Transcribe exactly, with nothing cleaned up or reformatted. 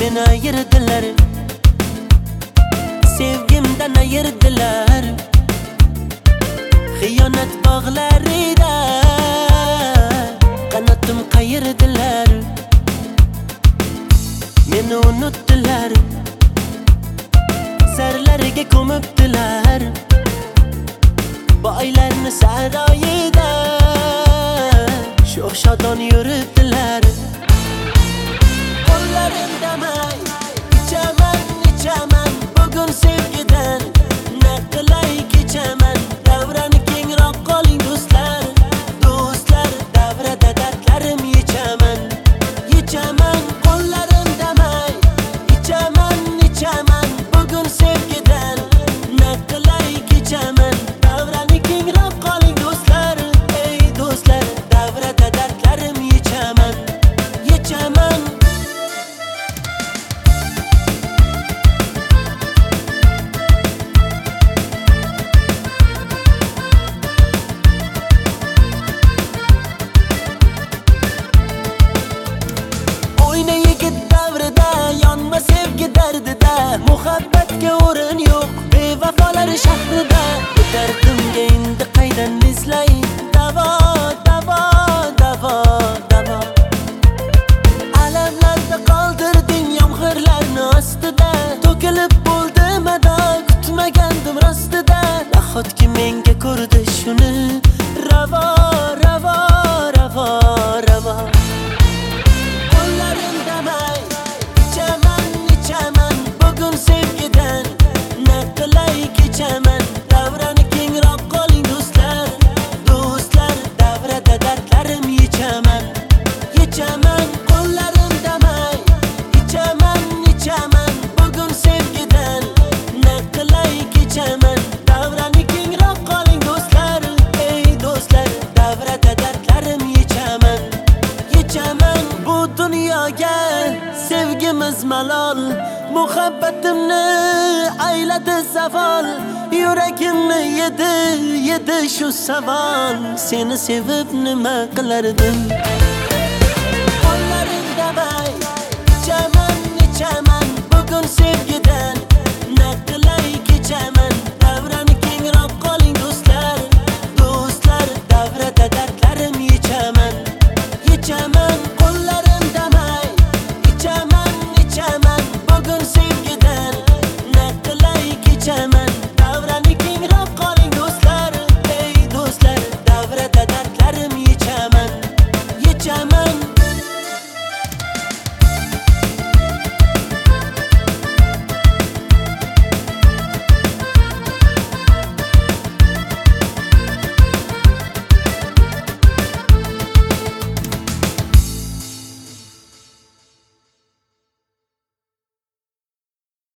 meni ayirdilar, sevgimdan ayirdilar. Xiyonat bog'larida qanotim qayirdilar, meni unutdilar, sarlariga ko'mibdilar. Boylarni saroyida sho'x shodon yuribdilar. Qo'llarimdamay ichaman, ichaman bugun sevgidan, na qilay kechaman. Davrani kengroq qoling do'stlar, do'stlar, davrada dardlarim yechaman, yechaman. Qo'llarimdamay ichaman, ichaman bugun sevgidan, na qilay kechaman. Davrani kengroq qoling do'stlar, ey do'stlar, davrada dardlarim yechaman, yechaman. Yonma sevgi dardida, muhabbatga o'rin yo'q bevafolar shahrida. Bu dardimga endi qaydan izlay davo, davo, davo, davo. Alamlarda qoldirding yomg'irlarni ostida, to'kilib bo'ldi mado, kutmagandim rostida. Nahotki menga ko'rdi shuni ravo, ravo, ravo, ravo. Qo'llarimdamay ichaman, ichaman bugun sevgidan, na qilay kechaman. Davrani kengroq qoling do'stlar, do'stlar, davrada dardlarim yechaman, yechaman. Qo'llarimdamay ichaman, ichaman bugun sevgidan, na qilay kechaman. Davrani kengroq qoling do'stlar, ey do'stlar, davrada dardlarim yechaman, yechaman. Bu dunyoga sevgimiz malol, muhabbatimni ayladi zavol. Yuragimni yedi, yedi shu savol, seni sevib nima qilardim?